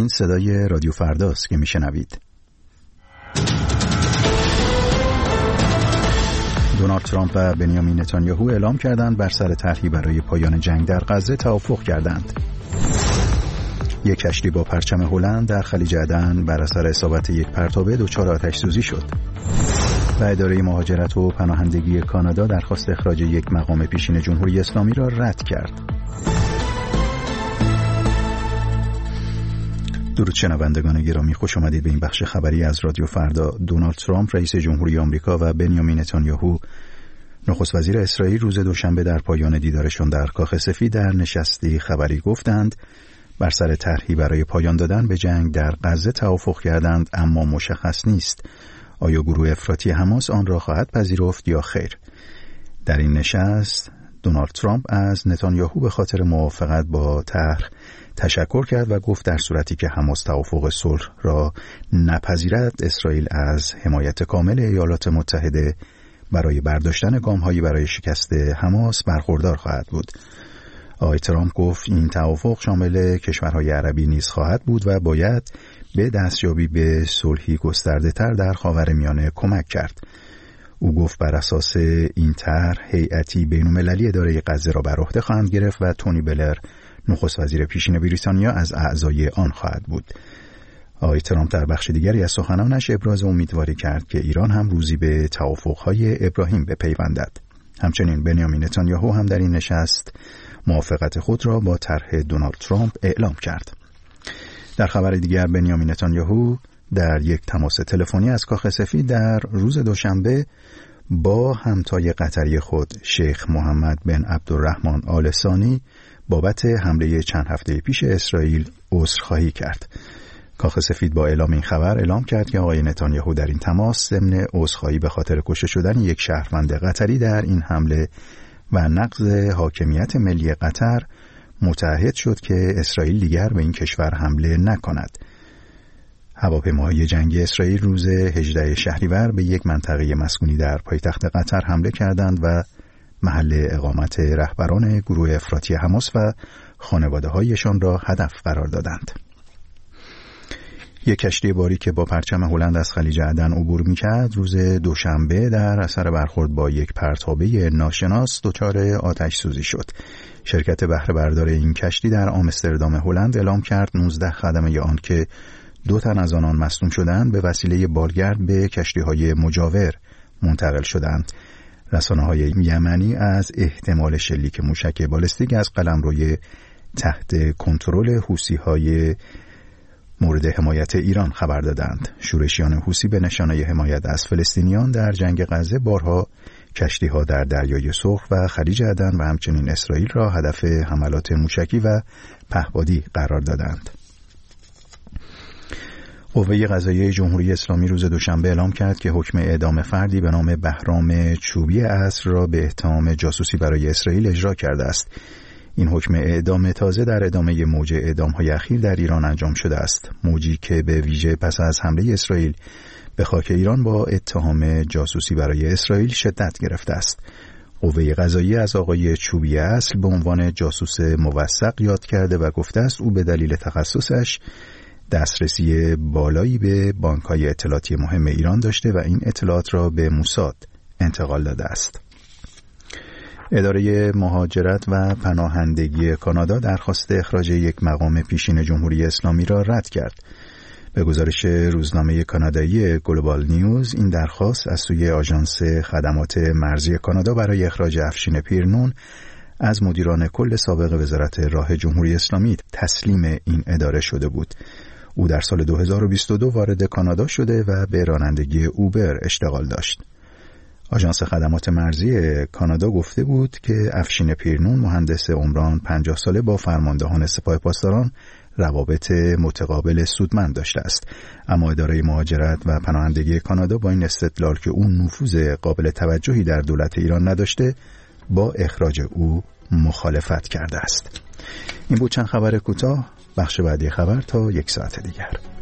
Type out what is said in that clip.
این صدای رادیو فرداست که میشنوید. دونالد ترامپ و بنیامین نتانیاهو اعلام کردند بر سر طرحی برای پایان جنگ در غزه توافق کردند. یک کشتی با پرچم هلند در خلیج عدن بر اثر اصابت یک پرتابه دچار آتش‌سوزی شد. و اداره مهاجرت و پناهندگی کانادا درخواست اخراج یک مقام پیشین جمهوری اسلامی را رد کرد. درود شنوندگان گرامی، خوش آمدید به این بخش خبری از رادیو فردا. دونالد ترامپ رئیس جمهوری آمریکا و بنیامین نتانیاهو نخست وزیر اسرائیل روز دوشنبه در پایان دیدارشان در کاخ سفید در نشستی خبری گفتند بر سر طرحی برای پایان دادن به جنگ در غزه توافق کردند، اما مشخص نیست آیا گروه افراطی حماس آن را خواهد پذیرفت یا خیر. در این نشست دونالد ترامپ از نتانیاهو به خاطر موافقت با طرح تشکر کرد و گفت در صورتی که حماس توافق صلح را نپذیرد، اسرائیل از حمایت کامل ایالات متحده برای برداشتن گام‌هایی برای شکست حماس برخوردار خواهد بود. آقای ترامپ گفت این توافق شامل کشورهای عربی نیز خواهد بود و باید به دستیابی به صلحی گسترده‌تر در خاورمیانه کمک کرد. او گفت بر اساس این طرح هیئتی بین‌المللی اداره غزه را بر عهده خواهند گرفت و تونی بلر نخست وزیر پیشین بریتانیا از اعضای آن خواهد بود. آقای ترامپ در بخش دیگری از سخنانش ابراز امیدواری کرد که ایران هم روزی به توافق‌های ابراهیم بپیوندد. همچنین بنیامین نتانیاهو هم در این نشست موافقت خود را با طرح دونالد ترامپ اعلام کرد. در خبر دیگر بنیامین نتانیاهو در یک تماس تلفنی از کاخ سفید در روز دوشنبه با همتای قطری خود شیخ محمد بن عبدالرحمن آل ثانی بابت حمله چند هفته پیش اسرائیل عذرخواهی کرد. کاخ سفید با اعلام این خبر اعلام کرد که آقای نتانیاهو در این تماس ضمن عذرخواهی به خاطر کشته شدن یک شهروند قطری در این حمله و نقض حاکمیت ملی قطر متعهد شد که اسرائیل دیگر به این کشور حمله نکند. هواپیماهای جنگی اسرائیل روز 18 شهریور به یک منطقه مسکونی در پایتخت قطر حمله کردند و محل اقامت رهبران گروه افراطی حماس و خانواده‌هایشان را هدف قرار دادند. یک کشتی باری که با پرچم هلند از خلیج عدن عبور می‌کرد روز دوشنبه در اثر برخورد با یک پرتابه ناشناس دچار آتش سوزی شد. شرکت بهره بردار این کشتی در آمستردام هلند اعلام کرد 19 خدمه آن که 2 تن از آنان مصدوم شدند به وسیله بالگرد به کشتی‌های مجاور منتقل شدند. رسانه‌های یمنی از احتمال شلیک موشک بالستیک از قلمروی تحت کنترل حوثی‌های مورد حمایت ایران خبر دادند. شورشیان حوثی به نشانه حمایت از فلسطینیان در جنگ غزه بارها کشتی‌ها در دریای سرخ و خلیج عدن و همچنین اسرائیل را هدف حملات موشکی و پهپادی قرار دادند. قوه قضاییه جمهوری اسلامی روز دوشنبه اعلام کرد که حکم اعدام فردی به نام بهرام چوبی عصر را به اتهام جاسوسی برای اسرائیل اجرا کرده است. این حکم اعدام تازه در ادامه موج اعدام‌های اخیر در ایران انجام شده است. موجی که به ویژه پس از حمله اسرائیل به خاک ایران با اتهام جاسوسی برای اسرائیل شدت گرفته است. قوه قضاییه از آقای چوبی اصل به عنوان جاسوس موثق یاد کرده و گفته است او به دلیل تخصصش دسترسی بالایی به بانک‌های اطلاعاتی مهم ایران داشته و این اطلاعات را به موساد انتقال داده است. اداره مهاجرت و پناهندگی کانادا درخواست اخراج یک مقام پیشین جمهوری اسلامی را رد کرد. به گزارش روزنامه کانادایی گلوبال نیوز، این درخواست از سوی آژانس خدمات مرزی کانادا برای اخراج افشین پیرنون از مدیران کل سابق وزارت راه جمهوری اسلامی تسلیم این اداره شده بود. او در سال 2022 وارد کانادا شده و به رانندگی اوبر اشتغال داشت. آژانس خدمات مرزی کانادا گفته بود که افشین پیرنون مهندس عمران 50 ساله با فرماندهان سپاه پاسداران روابط متقابل سودمند داشته است، اما اداره مهاجرت و پناهندگی کانادا با این استدلال که او نفوذ قابل توجهی در دولت ایران نداشته با اخراج او مخالفت کرده است. این بود چند خبر کوتاه. بخش بعدی خبر تا 1 ساعت دیگر.